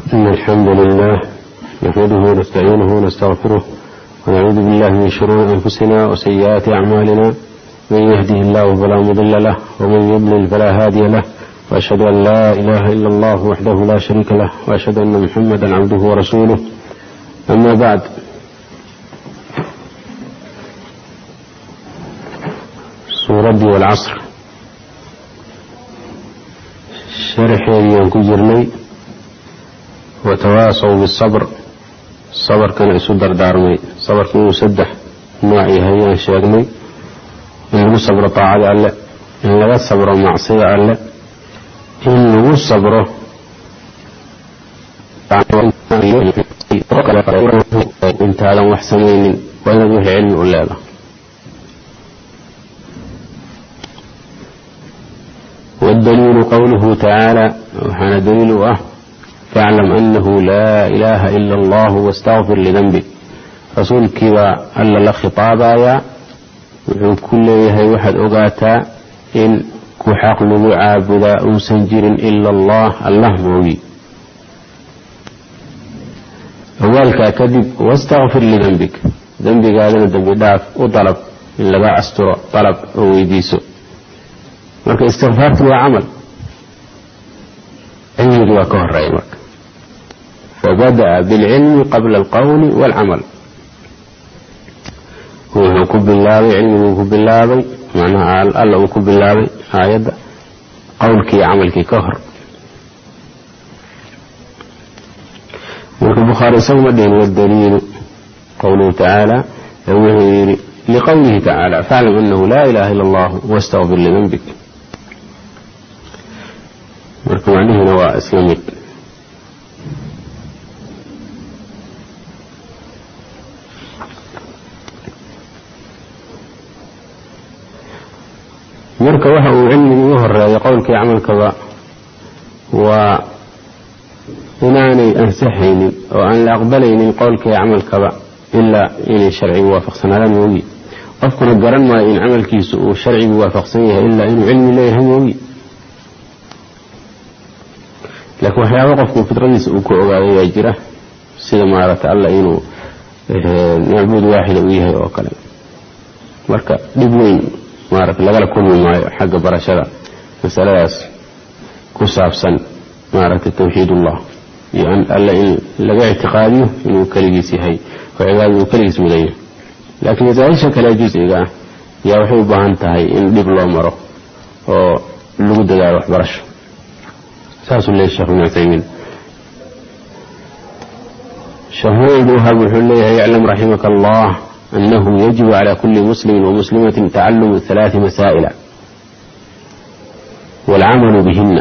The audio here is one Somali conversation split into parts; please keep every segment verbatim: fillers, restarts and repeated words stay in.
إن الحمد لله نحمده ونستعينه ونستغفره ونعوذ بالله من شرور أنفسنا وسيئات أعمالنا من يهده الله فلا مضل له ومن يضلل فلا هادي له وأشهد أن لا إله إلا الله وحده لا شريك له وأشهد أن محمدا عبده ورسوله. أما بعد، سورة والعصر شرحي كجرني وتواصوا بالصبر. الصبر كان يسدر دارمي صبر كان يسدح نوعي هيا شاقني إن لو صبر طاعة الله، إن لو صبر معصية الله، إن لو صبر انت هذا محسنين وإن ذو علم أولاده. والدليل قوله تعالى وحان دليله فاعلم أنه لا إله إلا الله واستغفر لذنبك. رسول كيوا ألا لخطابا يا كل يهي واحد أغاتا إن كحق لغو عابدا أو سنجر إلا الله الله موي أولك كذب واستغفر لذنبك. ذنبك هذا الذنب داف وطلب إن لبا أستر طلب ويديسو marka istighfaartu waa camal cilmigu waa ka horeeya marka fabada'a bilcilmi qabla alqawli walcamal. wuxuu ku bilaabay cilmiguu ku bilaabay macnaha alla uu ku bilaabay aayadda qowlkii camalkii ka hor. marka bukhaari isagu ma dhihin wadaliilu qowluhu tacaala wuxuu yidhi liqowlihi tacaala faclam anahu laa ilaha ila allah wastaqfir lidanbik. marka macnihiina waa isla mid. marka waxa uu cilmiga ugu horeeya qowlkii camalkaba waa inaanay ansaxaynin oo aan la aqbalaynin qowlkii camalkaba ilaa inay sharcigu waafaqsanaadaan moogi. qofkuna garan maayo in camalkiisu uu sharcigu waafaqsan yahay ilaa inuu cilmi leeyahay moogi. laakiin waxyaaba qofku fidradiisa uu ku ogaaday yaa jira sida maaragtay alla inuu macbuud waaxida u yahay oo kale. marka dhib weyn maaragtay lagala kulmi maayo xagga barashada masaladaas ku saabsan maaragtay tawxiidullah iyo an alla in laga ictiqaadiyo inuu keligiis yahay oo cibaadada uu keligiis mudan yahay. laakiin masaa-isha kale juz'iga ah yaa waxay u baahan tahay in dhib loo maro oo lagu dadaalo waxbarasho. ساس الله الشيخ ابن عثيمين شهود وهب حليه يعلم رحمك الله أنه يجب على كل مسلم ومسلمة تعلم ثلاث مسائل والعمل بهن.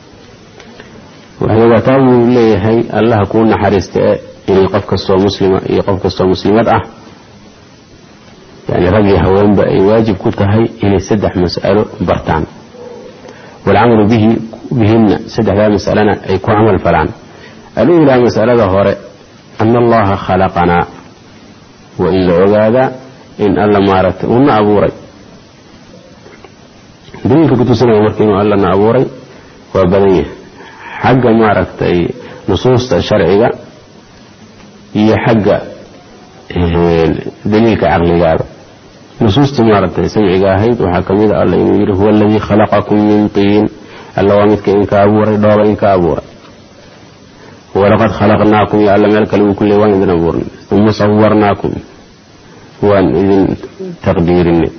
وهي وتاوي إليه الله كون حرست إن يقفك الصوى مسلمة يقفك الصوى مسلمة أه يعني رجي هوان بأي واجب كتهي إن يسدح مسألة برتان. والعمل به بهن سدح لا مسألنا أي كو عمل فلان. الأولى مسألة هوري أن الله خلقنا وإن العبادة إن ألا مارت وإن أبوري دينك كنت سنة ومركين وألا أبوري وبنيه حق مارت أي نصوص الشرعية هي حق دليلك عقلي هذا نصوص مارت سمعي هيد وحكم إذا الله يقول هو الذي خلقكم من طين الله وامدك إنك أبوري دوبا إنك أبوري ولقد خلقناكم يعلم الكلم كل وان إذن أبوري ثم صورناكم وان إذن تقديرني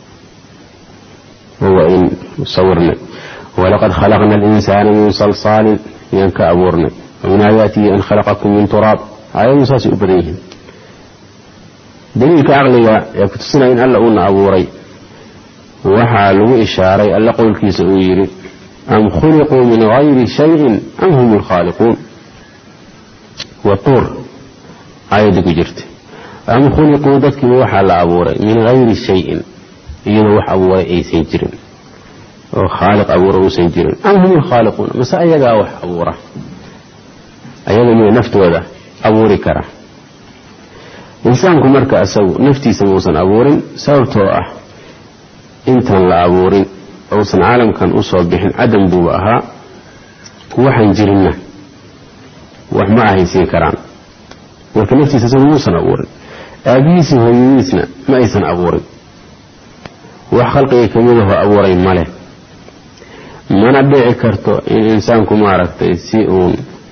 هو إن صورنا ولقد خلقنا الإنسان من صلصال ينك أبورنا ومن آياته أن خلقكم من تراب آية مساس أبريهم دليلك أغلق يكتسنا إن ألا أون أبوري وحالوا إشاري ألا قول كيس أويري أم خلقوا من غير شيء أم هم الخالقون. والطور آية جرت أم خلقوا ذاتك وحال أبوري من غير شيء ينوح أبوري أي سنجر وخالق أبوري سنجر أم هم الخالقون. مسا أيضا وح أبوري أيضا من نفت وذا أبوري كره إنسانكم مركا أسو نفتي سموسا أبوري سورتوا intaan la abuurin uusan caalamkan u soo bixin adam buu ahaa waxaan jirina wax ma ahaysiin karaan marka naftiisa isagu muusan abuurin aabihiisi hooyadiisna ma aysan abuurin wax khalqiga kamid ah abuuray male mana dhici karto in insaanku maaragtay si uun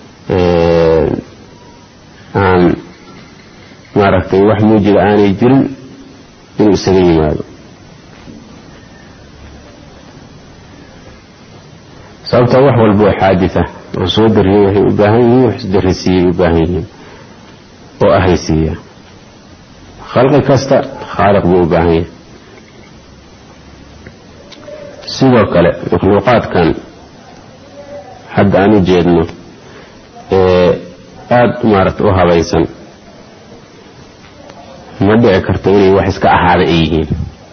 aan maaragtay wax muujida aanay jirin inuu isaga yimaado sababta wax walba oo xaadisa oo soo dariyay waxay u baahan yihiin wax isdarisiiyay u baahan yihiin oo ahaysiiya khalqi kasta khaaliq buu u baahan yahay sidoo kale makhluuqaadkan hadda aan u jeedno ee aada maaragta u habaysan ma dhici karto inay wax iska ahaada ay yihiin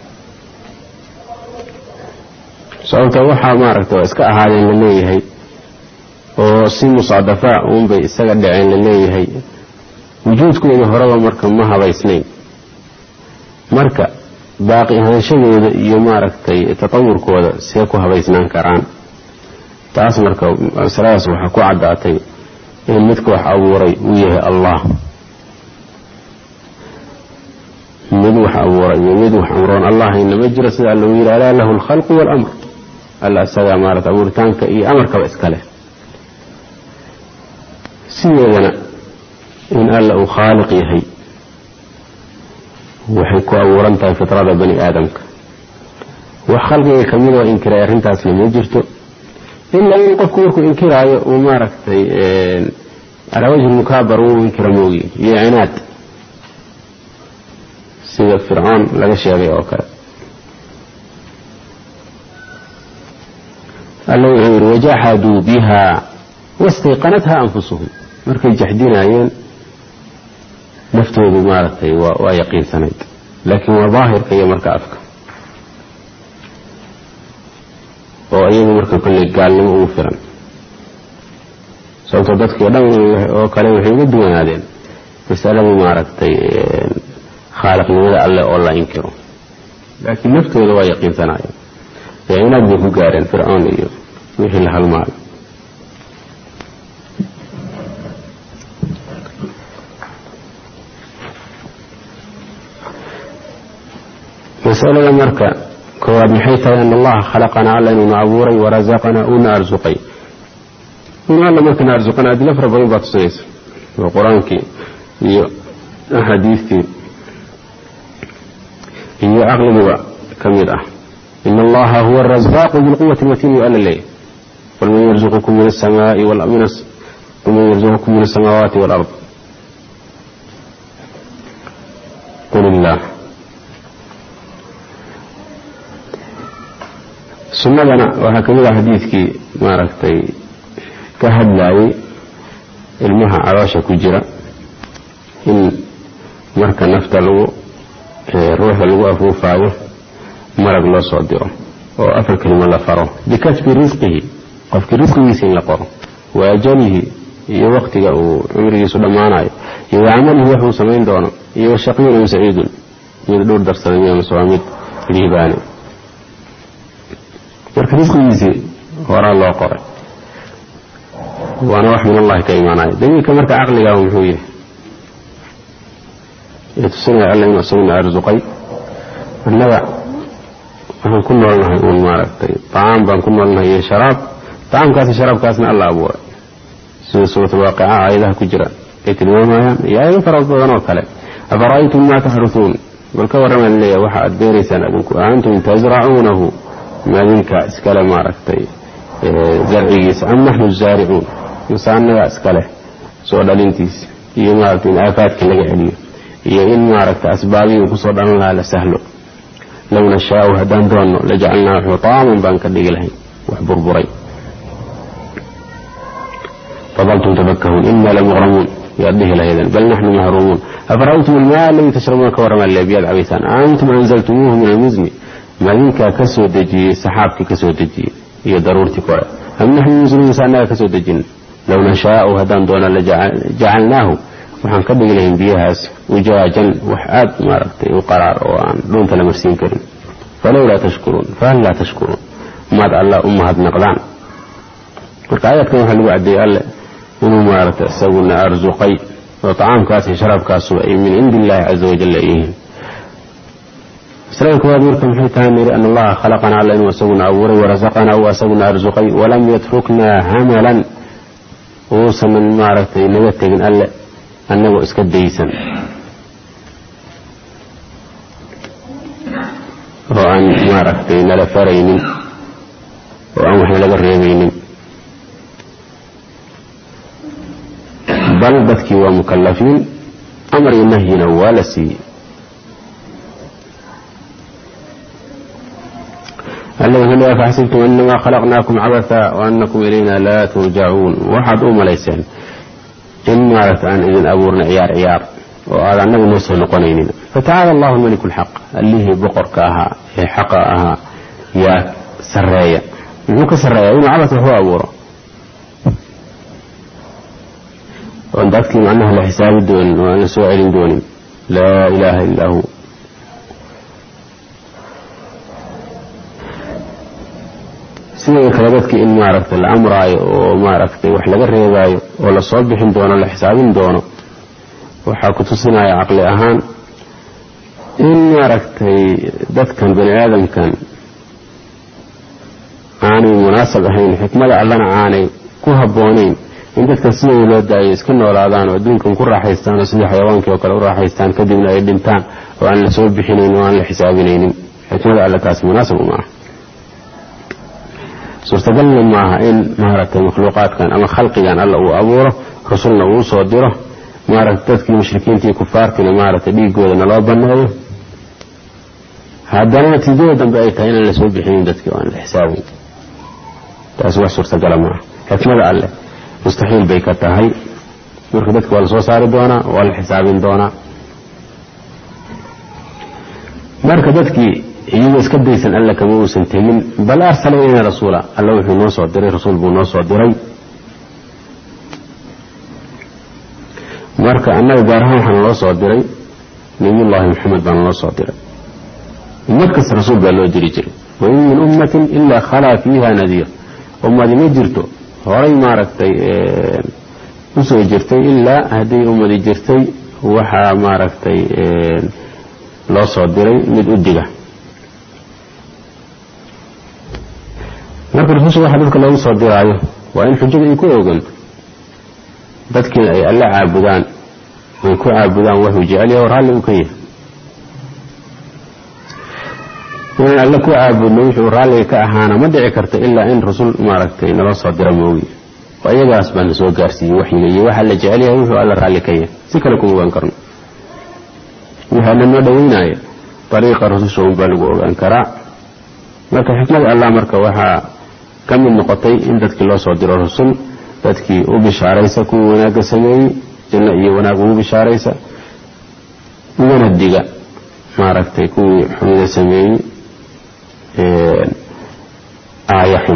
sababta waxaa maaragta waa iska ahaadeen la leeyahay oo si musaadafaa uunbay isaga dhaceen la leeyahay wujuudkooda horeba marka ma habaysnayn marka baaqi ahaanshadooda iyo maaragtay tatawurkooda see ku habaysnaan karaan taas marka masaladaas waxaa ku caddaatay in midka wax abuuray uu yahay allah mid wax abuuray iyo mid wax amroon allahayna ma jiro sida alla uu yidhi alaa lahu alkhalqu waalamr alla isagaa maaragta abuuritaanka iyo amarkaba iska leh sideedana in alla uu khaaliq yahay waxay ku abuuran tahay fitrada bani aadamka wax khalqiga ka mid oo inkiray arrintaasna ma jirto ilaa in qofku markuu inkiraayo uu maaragtay calaa wajhi mukaabar uu inkira moogi iyo cinaad sida fircoon laga sheegay oo kale alla wuxuu yidhi wajaxaduu biha wastayqanatha anfusuhum markay jaxdinaayeen naftoodu maaragtay waa yaqiinsanayd laakiin waa daahirka iyo marka afka oo iyagu marka kolley gaalnimo ugu filan sababtoo dadkii o dhan oo kale waxay uga duwanaadeen masaladii maaragtay khaaliqnimada alleh oo la inkiro laakiin naftooda waa yaqiinsanaayeen ee inaad bay ku gaareen fircoon iyo wixii la halmaayo masalada marka koowaad maxay tahay an allaha khalaqanaa alla inuuna abuuray warazaqanaa uuna arsuqay inu alla markana arsuqana adilo fara badan baa tusinaysa oo qur-aankii iyo axaadiistii iyo caqliguba ka mid ah in allaha huwa arazaaqu bilquwati matin yo alla leeyahy qul man yarzuqukum min asamaai man yarzuqukum min asamaawaati waalard qul illah sunnadana waxaa ka mid ah xadiidkii maaragtay ka hadlaayay ilmaha caloosha ku jira in marka nafta lagu ruuxa lagu afuufaayo marag loo soo diro oo afar kelimo la faro bikatbi risqihi qofkii risqigiisa in la qoro wa ajalihi iyo waqtiga uu cumrigiisu dhammaanayo iyo wacamalihi waxuu samayn doono iyo shaqiyun am saciidun mid dhowr darsaday miyamase waa mid liibaane marka risqigiisii horaa loo qoray waana wax min allahi ka imaanaya daliilka marka caqligaa muxuu yahay ee tusinaya alla inuu isaguna arsuqay annaga waxaan ku noolnahay uun maaragtay tacaam baan ku noolnahay iyo sharaab tacaamkaasi sharaabkaasna alla abuuray sida suurat alwaaqica aayadaha ku jira ay tilmaamayaan iyo aayado fara badan oo kale afara'aytum maa taxrusuun bal ka warrama laleeyahay waxa aad beeraysaan adinku aantum tasracuunahu maadinka iskale maaragtay zarcigiisa am naxnu zaaricuun insaanaga iskale soo dhalintiisa iyo maaragtay in aafaadka laga celiyo iyo in maaragtay asbaabihii kusoo dhalan lahaa la sahlo low nashaau haddaan doonno lajacalnaahu xutaaman baan ka dhigi lahayn wax burburay fadaltum tafakkahuun inaa lamuqramuun yaad dhihi lahayden bal naxnu mahruumuun afara'aytum almaa aladii tashrabuuna ka warrama leebiyaad cabaysaan antum anzaltumuuhu min almuzni maadinkaa ka soo dejiyey saxaabkii ka soo dejiyey iyo daruurtii kore am naxnu muslimuun saanaga ka soo dejin low nashaau haddaan doona lajacalnaahu waxaan ka dhigi lahayn biyahaas ujaajan wax aad maaragtay u qaraar oo aan dhuunta la marsiin karin falowlaa tashkuruun fahal laa tashkuruun maad alla u mahadnaqdaan marka aayadkan waxaa lagu caddeeyey alle inuu maaragtay isaguna arsuqay oo طacaamkaas iyo sharaabkaasu ay min cindi illaahi caza wajal ay yihiin. masalada koowaad marka maxay tahay niri an allaha khalaqanaa alla inuu isaguna abuuray warasaqanaa uu isaguna arsuqay walam yatruknaa hamalan uusanan maaragtay naga tegin alle annagoo iska daysan oo aan maaragtay nala faraynin oo aan waxna laga reebaynin, bal dadkii waa mukalafiin amar iyo nahyina waa la siiyey. alla wuxuu leeyahay faxasibtum annamaa khalaqnaakum cabatha wa annakum ilayna laa turjacuun, waxaad u malayseen in maaragta aan idin abuurna ciyaar ciyaar oo aad annagu noo soo noqonaynin. fatacaala allahu almaliku alxaq, allihii boqorka ahaa ee xaqa ahaa yaa sarreeya. muxuu ka sarreeya? inuu cabas wax u abuuro oon dadkii macnaha la xisaabi doonin oo aan la soo celin doonin. laa ilaaha illaa hu. sidoo kale dadkii in maaragtay la amraayo oo maaragtay wax laga reebaayo oo la soo bixin doono la xisaabin doono waxaa ku tusinaya caqli ahaan in maaragtay dadkan bani aadamkan aanay munaasab ahayn, xikmada allana aanay ku habboonayn in dadkan sidooda loo daayo iska noolaadaan oo adduunkan ku raaxaystaan oo sidii xayawaankii oo kale u raaxaystaan kadibna ay dhintaan oo aan la soo bixinayn oo aan la xisaabinaynin. xikmada alle taas munaasab uma aha. suurtagalna maaha in maaragtay makhluuqaadkan ama khalqigan alla uu abuuro rasulna uu soo diro maaragtay dadkii mushrikiinta iyo kufaartina maaragtay dhiigooda naloo baneeyo haddana natiijada dambe ay tahay inaan la soo bixinin dadkii oo aan la xisaabin. taas wax suurtagala maaha. xikmada alle mustaxiil bay ka tahay. marka dadka waa la soo saari doonaa, waa la xisaabin doonaa. marka dadkii iyagoo iska daysan alle kama uusan tegin, bal arsala ilayna rasuula, alla wuxuu noo soo diray, rasuul buu noo soo diray. marka annaga gaar ahaan waxaa naloo soo diray nabiyullaahi maxamed baa naloo soo diray. ummad kasta rasuul baa loo diri jiray. wain min ummatin ilaa khalaa fiiha nadiir, ummadi ma jirto horay maaragtay usoo jirtay ilaa hadday ummadi jirtay waxaa maaragtay loo soo diray mid u diga. marka rususha waxa dadka loogu soo diraayo waa in xujada ay ku oganto, dadkiina ay alla caabudaan, ay ku caabudaan wuxuu jecel yahay oo raalli uu ka yahay. inaan alla ku caabudno wuxuu raalliga ka ahaana ma dhici karta ilaa in rasul maaragtay naloo soo dira moogi. oo iyagaas baa na soo gaarsiiyey waxyiga iyo waxa la jecel yahay wuxuu alla raalli ka yahay, si kale kuma ogaan karno. waxaana noo dhaweynaya dariiqa rususha un baa lagu ogaan karaa. marka xikmada allah marka waxaa ka mid noqotay in dadkii loo soo diro rasul, dadkii u bishaaraysa kuwii wanaagga sameeyey janno iyo wanaag ugu bishaaraysa, ugana diga maaragtay kuwii xumida sameeyey aaya xun.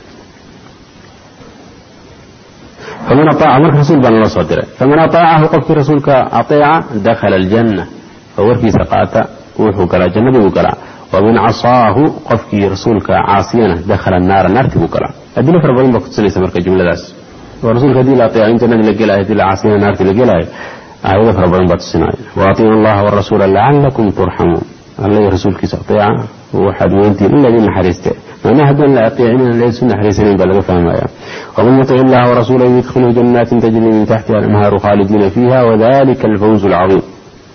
faman aaaca, marka rasuul baa naloo soo diray. faman aaacahu qofkii rasuulka aeeca dakhala aljanna, oo warkiisa qaata wuxuu galaa jannadii buu galaa. waman casaahu qofkii rasuulka caasiyana dakhala naara, naartii buu galaa. adilo fara badan baa kutusinaysa marka jumladaas. oo rasuulka hadii la aeeco in jannadii la gelaayo, hadii la caasiyana naartii la gelaayo, aayado fara badan baa tusinaya. waaطiicu allaha warasuula lacalakum turxamuun, alla iyo rasuulkiisa aeeca waxaad weyntiin in laydin naxariiste. macnaha haddaan la aeecin inaan laysu naxariisanayn baa laga fahmaya. waman yutic illaha warasuulahu yudkhilhu janaatin tajri min taxtiha alanhaaru khaalidiina fiiha wadalika alfawzu alcadiim.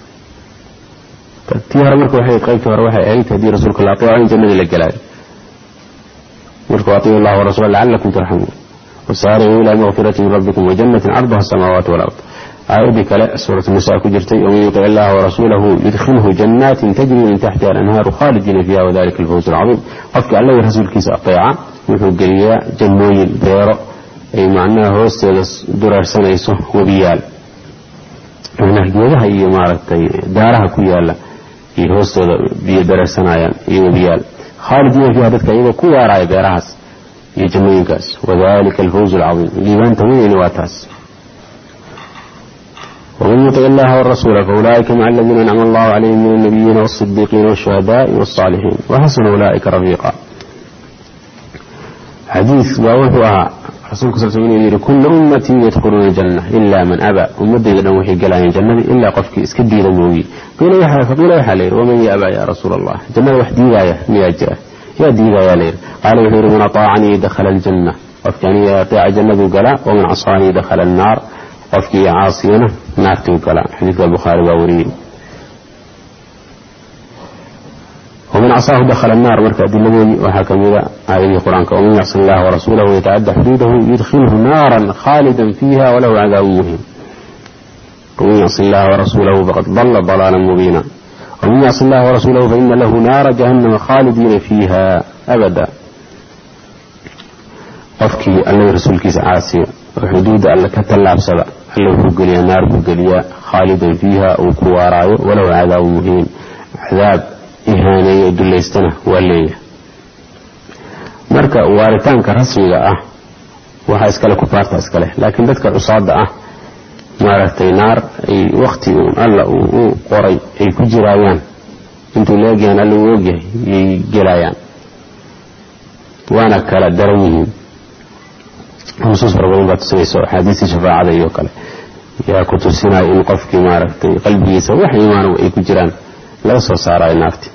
tii hore marka waxay qaybtii hore waxay ahayd haddii rasuulka la aeeco in jannadii la gelaayo. marka waaطiicu allaha warasuula lacalakum turxamuun wasaaricuu ilaa maqfirati min rabbikum wajannatin carduha asamaawaati walard. aayadii kale suuratu nisaa ku jirtay waman yutic illaha warasuulahu yudkhilhu janaatin tajri min taxtiha alanhaaru khaalidiina fiiha wadalika alfawzu alcadiim. qofkii alla iyo rasuulkiisa aeeca wuxuu geliyaa jannooyin, beero ay macnaha hoosteeda dureersanayso webiyaal. macnaha geedaha iyo maaragtay daaraha ku yaala iyo hoostooda biyo dareersanayaan iyo webiyaal. khaalidiina fiiha, dadka iyagoo ku waaraaya beerahaas iyo jannooyinkaas. wadalika alfawzu alcadiim, liibaanta weyni waa taas. ومن يطع الله والرسول فأولئك مع الذين أنعم الله عليهم من النبيين والصديقين والشهداء والصالحين وحسن أولئك رفيقا. حديث باوحها رسولك صلى الله عليه وسلم يقول كل أمتي يدخلون الجنة إلا من أبى أمتي إذا وحي قال عن الجنة إلا قفك اسكدي ذنوبي قيل يا حال فقيل يا حال ومن يأبى يا رسول الله الجنة وحدي غاية مياجة يا دي غاية لير قال يقول من أطاعني دخل الجنة قفك يعني يطيع الجنة وقلا ومن عصاني دخل النار قفك عاصينا نارتي وقلا حديث البخاري ووري ومن عصاه دخل النار مركا دلوي وحكم إلى آية القرآن ومن يعصي الله ورسوله ويتعدى حدوده يدخله نارا خالدا فيها وله عذاب مهين ومن يعصي الله ورسوله فقد ضل ضلالا مبينا ومن يعصي الله ورسوله فإن له نار جهنم خالدين فيها أبدا قفكي الله رسولك عاصي وحدود الله كتلاب سبع الله فقليا نار فقليا خالدا فيها وكواراي وله عذاب مهين عذاب إهانية دليستنا وليه marka waaritaanka rasmiga ah waxa iskala ku faarta iskale laakiin dadka usaada ah maaragtay naar ay waqti uu alla uu qoray ay ku jiraayaan intuu leeyahay alla uu ogyahay ay gelayaan waana kala daran yihiin xusuus farabadan baad tusayso xadiisi shafaacada iyo kale yaa ku tusinay in qofkii maaragtay qalbigiisa wax iimaan ay ku jiraan laga soo saaray naarti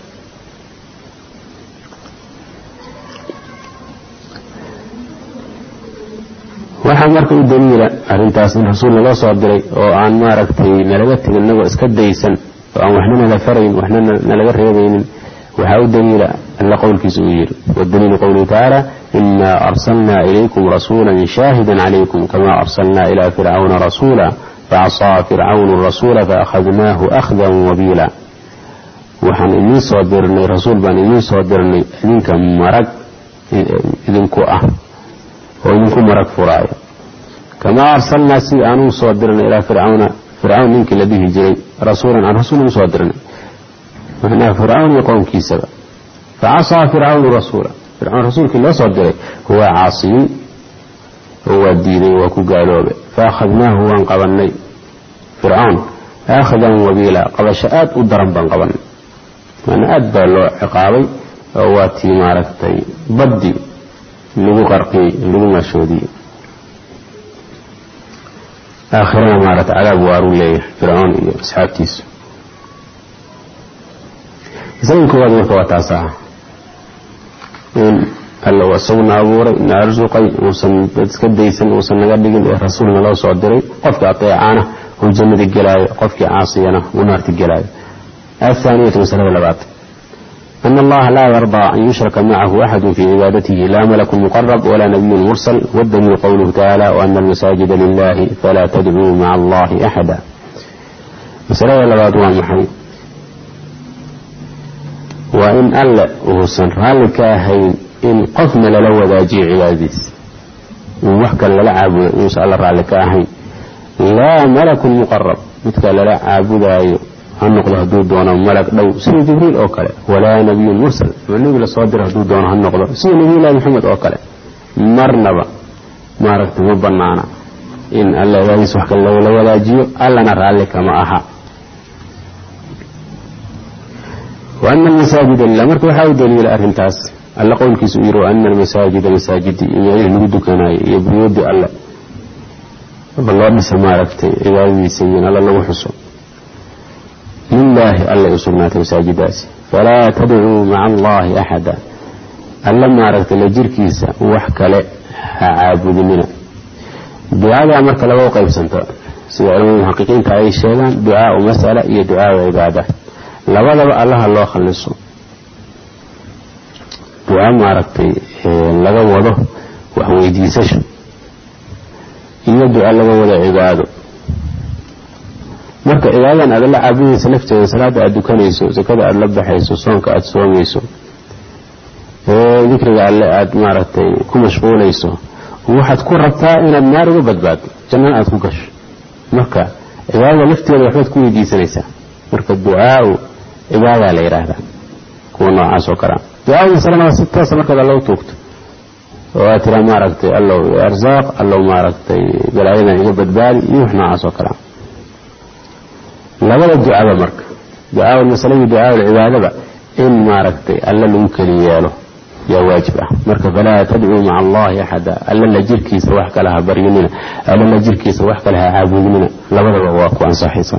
waxaa marka u daliila arrintaas in rasuulna loo soo diray oo aan maaragtay nalaga tegin inagoo iska daysan oo aan waxna nala farayn waxna nalaga reebaynin waxaa u daliila alla qowlkiisa uu yidhi wadaliilu qowlihi tacaala inaa arsalnaa ilaykum rasuulan shaahidan calaykum kamaa arsalnaa ilaa fircawna rasuula facasaa fircawnu rasuula faakhadnaahu akhdan wabiila waxaan idiin soo dirnay rasuul baan idiin soo dirnay idinka marag idinku ah oo idinku marag furaayo kamaa arsalnaa si aanu soo dirnay ilaa fircawna fircawn ninkii la dhihi jiray rasuulan aan rasuul u soo dirnay macnaha fircawn iyo qowmkiisaba facasaa fircawnu rasuula fircawn rasuulkii loo soo diray huwa caasiyey oo waa diiday waa ku gaaloobay faakhadnaahu waan qabanay fircawn aakhadan wabiila qabasho aad u daran baan qabanay maana aad baa loo ciqaabay oo waa tii maaragtay baddi lagu qarqiyey lagu mashoodiyey aakhirana maaragtay cadaab waaruu leeyahay fircawn iyo asxaabtiisu isaga koowaad marka waa taas ah in alla waa isaguna abuuray na arsuqay uusan dad iska daysan uusan naga dhigin ee rasuulna loo soo diray qofkii ateecaana uu jannada gelaayo qofkii caasiyana uu naarta gelaayo الثانية مسألة لبعض أن الله لا يرضى أن يشرك معه أحد في عبادته لا ملك مقرب ولا نبي مرسل والدليل قوله تعالى وأن المساجد لله فلا تدعوا مع الله أحدا مسألة لبعض ومحي وإن ألا وصن رالك هين إن قفنا للو ذاجي عبادس ووحكا للعب وسأل رالك هين لا ملك مقرب مثل للعب ذايو هنقض هدود دونا ملك دو سيد جبريل أو كله ولا نبي مرسل والنبي لصادر هدود دونا هنقض سيد نبي الله محمد أو كله مرنبا ما ركت مبنانا إن الله لا يسوحك الله ولا ولا جيو ألا نرى لك ما أها وأن المساجد الله مركو حاول دليل أرهنتاس الله قول كسويرو أن المساجد مساجد يعني نقول كنا يبريود الله والله بسما ركت إذا يسين الله الله حسن لله ألا يسرنات مساجدات فلا تدعوا مع الله أحدا ألا ما رأيت لجركيسا وحكا عابد منا دعاء أمرك لو قيب سنتا سيعلمون محققين كأي الشيطان دعاء مسألة هي دعاء وعبادة لولا الله الله خلصه دعاء ما رأيت لغا وضه وهو يديسش إن الدعاء لغا وضه عباده marka ilaadan aad la caabudayso lafteeda salaada aad dukanayso zakada aad la baxayso soonka aad soomayso ee dikriga alle aad maaragtay ku mashquulayso waxaad ku rabtaa inaad naar uga badbaado jannada aad ku gasho marka ilaada lafteeda waxaad ku weydiisanaysaa marka ducaa ilaada la yiraahdaa kuwa noocaas oo kala ducaa misalana si taas marka loo toogto oo aad tira maaragtay allow arzaaq allow maaragtay galaayadan iga badbaadi iyo wax noocaas oo kala labada ducada marka ducaa mas'alada ducaa cibaadada in maaragtay alla lagu kaliyeelo يا واجبة مركب فلا تدعوا مع الله أحدا ألا لجركي سوحك لها بريننا ألا لجركي سوحك لها عابدنا لبدا واقو عن صحيصة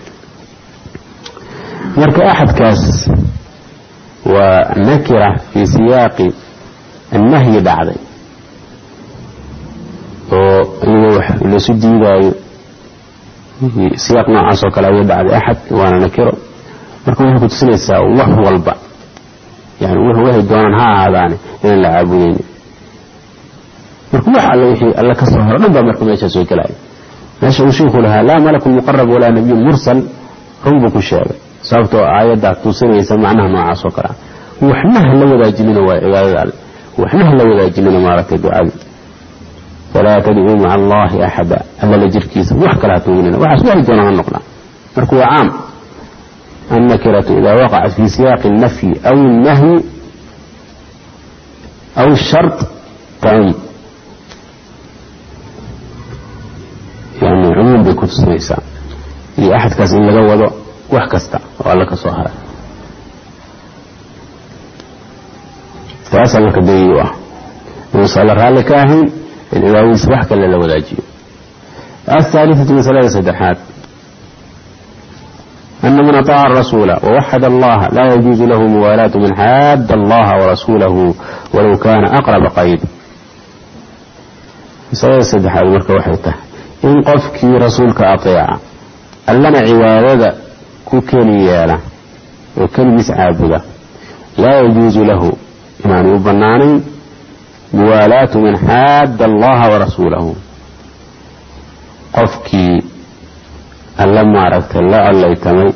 مركب أحد كاس ونكرة في سياق النهي بعد ويوح لسجي باي سياق نوعاس وكلا بعد أحد وأنا نكره مركب وحكو تسليسا الله هو البع يعني وحو وحي دونان ها هذاني إن الله عابدين مركب وحا الله يحي الله كسره رنبا مركب ميشا سوي كلاي ماشا وشيخ لها لا ملك مقرب ولا نبي مرسل رنبك الشابه sababtoo aayada tusinaysa macnaha noocaas oo kale waxna la wadaajinina waa cibaadada waxna la wadaajinina maaragtay ducada wala tad'u ma'a allahi ahada alla la jirkiisa wax kala tuugnina waxa soo doonaan noqda marka waa caam annakiratu idha waqa'at fi siyaq an-nafy aw an-nahy aw ash-shart ta'um yani umum bi kutusinaysa iyo ahad kaas in laga wado wax kasta oo alla ka soo haray taas alla ka deeyo ah وصل رالك أهين الإواويس وحكا للوداجي. الثالثة مسألة سدحات أن من أطاع الرسول ووحد الله لا يجوز له موالاة من حاد الله ورسوله ولو كان أقرب قريب. مسألة سدحات مركة وحيته إن قفك رسولك أطيع ألنا عبادة كوكينيالا وكلمس عابدة لا يجوز له إيمان وبناني موالاة من حاد الله ورسوله. قفكي ألا ما عرفت الله ألا يتمي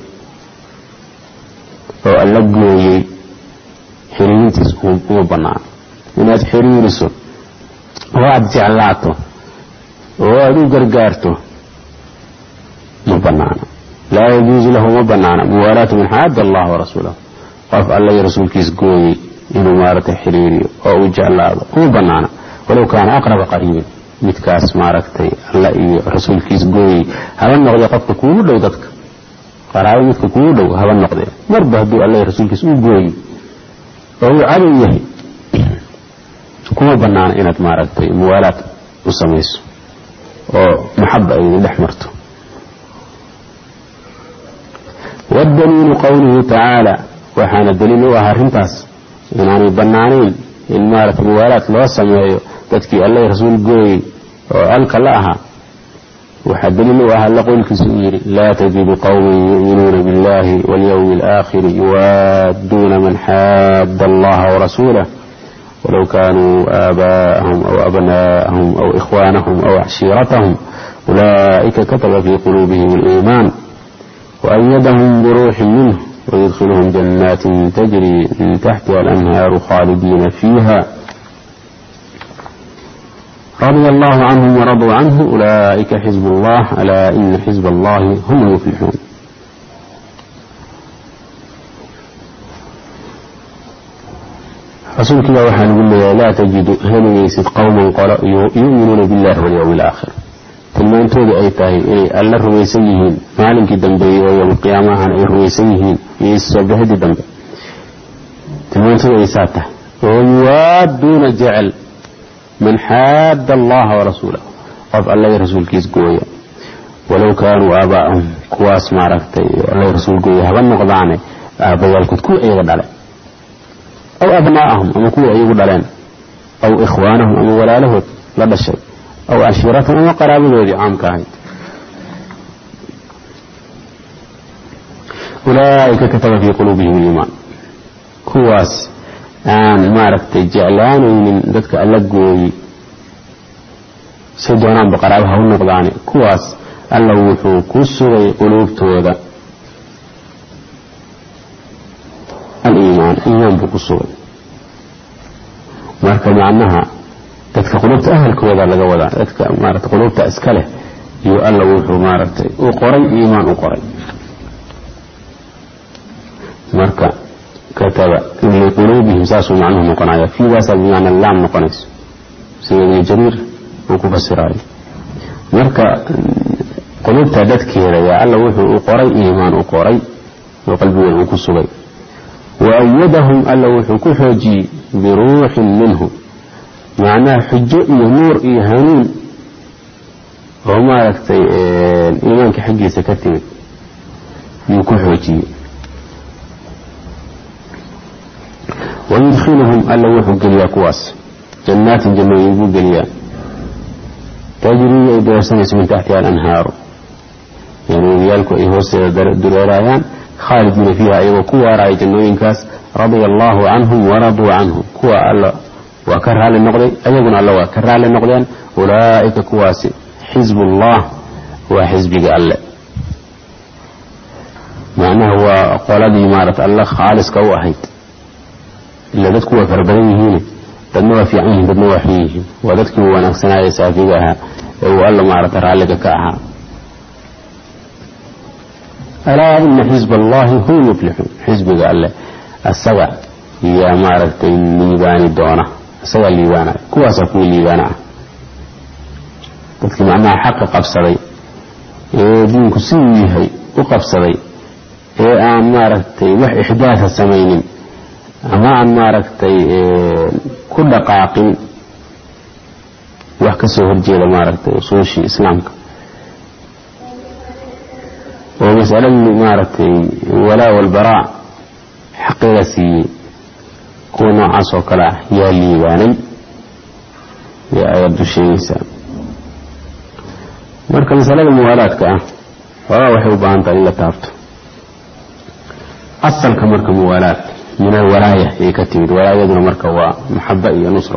أو ألا قوي حرين تسكون وبنان وناس حرين رسول وعد جعلاته وعدو قرقارته مبنان لا يجوز له مبنان موالاة من حاد الله ورسوله. قف ألا يرسول كيس قوي إنه مارة حريري أو جعلاته مبنان ولو كان أقرب قريب midkaas maaragtay alla iyo rasuulkiis gooyay haba noqday qofka kuugu dhow dadka qaraabo midka kuugu dhow haba noqday marba hadduu alla iyo rasuulkiis u gooyay oo uu cadow yahay kuma banaana inaad maaragtay muwaalaad u samayso oo maxaba ay dhex marto. والدليل قوله تعالى وحان الدليل هو هرنتاس inaanay banaanayn in maaragtay muwaalaad loo sameeyo dadkii alla iyo rasuul gooyay وألك لها وحدلل أهل قولك سئير لا تجد قوم يؤمنون بالله واليوم الآخر يوادون من حاد الله ورسوله ولو كانوا آباءهم أو أبناءهم أو إخوانهم أو عشيرتهم أولئك كتب في قلوبهم الإيمان وأيدهم بروح منه ويدخلهم جنات تجري من تحتها الأنهار خالدين فيها رضي الله عنهم ورضوا عنه أولئك حزب الله ألا إن حزب الله هم المفلحون. رسولك الله وحان يقول له لا تجد هل يسد قوما يؤمنون بالله واليوم الآخر ثم انتوا بأيتاه إيه ألا الرويسيين مالك الدنبي ويوم القيامة عن الرويسيين يسبه الدنبي ثم انتوا بأيساته ويوادون جعل من حاد الله ورسوله قف الله رسول كيس قوية ولو كانوا آباءهم كواس معرفتي الله رسول قوية هبن نقضاني آباء كو أيضا عليه أو أبناءهم أما كو أيضا عليه أو إخوانهم أما ولا له لدى الشيء أو عشيرتهم أما قرابة ذي عام كاهد. أولئك كتب في قلوبهم الإيمان كواس aan maaragtay jeclaanaynin dadka alla gooyay si doonaan baqaraabha u noqdaan kuwaas alla wuxuu ku sugay quluubtooda al-iimaan iimaan buu ku sugay marka macnaha dadka quluubta ahalkooda laga wadaa dadka maaragtay quluubta iska leh iyo alla wuxuu maaragtay u qoray iimaan u qoray marka كتب في قلوبهم ساسوا معنه نقنايا في ذا بمعنى اللام نقنيس سيدي جرير وكفسراي مركا قلوب تادتك يا الله وحو قري إيمان وقري وقلبه وكسبي وأيدهم الله وحو كحجي biruuxin minhu macnaha xujo iyo nuur iyo hanuun oo maaragtay iimaanka xaggiisa ka timid yuu ku xoojiyey wayudkhiluhum alla wuxuu geliyaa kuwaas jannaatin jannooyin buu geliyaa tajrii ay doorsanayso min taxtiha alanhaaru yani webiyaalku ay hoosteeda dureeraayaan khaalidiina fiiha iyagoo ku waaraaya jannooyinkaas radia allahu canhum waraduu canhu kuwa alla waa ka raali noqday ayaguna alla waa ka raali noqdeen ulaa'ika kuwaasi xizbullah waa xisbiga alle macnaha waa qoladii maarata alle khaaliska u ahayd ila dadku waa fara badan yihiin dadna waa fiican yihiin dadna waa xun yihiin waa dadkii wanaagsanaaye saafiga ahaa ee uu alla maarata raalliga ka ahaa alaa ina xizba allahi hum yuflixuun xisbiga alle asaga yaa maaragtay liibaani doona isagaa liibaanaya kuwaasaa kuwii liibaana ah dadkii macnaha xaqa qabsaday ee diinku siduu yahay u qabsaday ee aan maaragtay wax ixdaasa samaynin ama aan maaragtay ku dhaqaaqin wax ka soo horjeeda maaragtay usuushii islaamka oo masaladii maaragtay walaa walbaraa xaqiga siiyey kuwa noocaas oo kale ah yaa liibaanay yaa aayaddu sheegaysaa marka masalada muwaalaadka ah waa waxay u baahan tahay in la taabto asalka marka muwaalaad min alwalaaya ay ka timid walaayaduna marka waa maxaba iyo nusra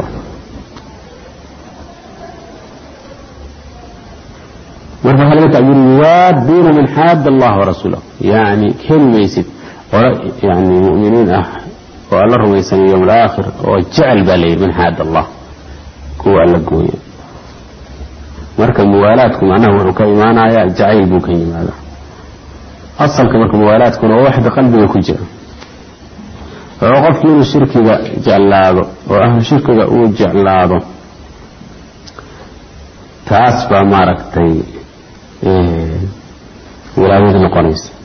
marka waxaa laga tacbiiri yuwaadduuna man xaadda allah warasuulahu yani heli maysid qolo yani mu'miniin ah oo alla rumaysanay yowm alaakhir oo jecel baa layidhi man xaadda allah kuwa alla gooya marka muwaalaadku macnaha wuxuu ka imaanayaa jacayl buu ka yimaada asalka marka muwaalaadkuna waa waxda qalbiga ku jira oo qofkii inuu shirkiga jeclaado oo ahlu shirkiga uu jeclaado taas baa maaragtay walaayadu noqonaysa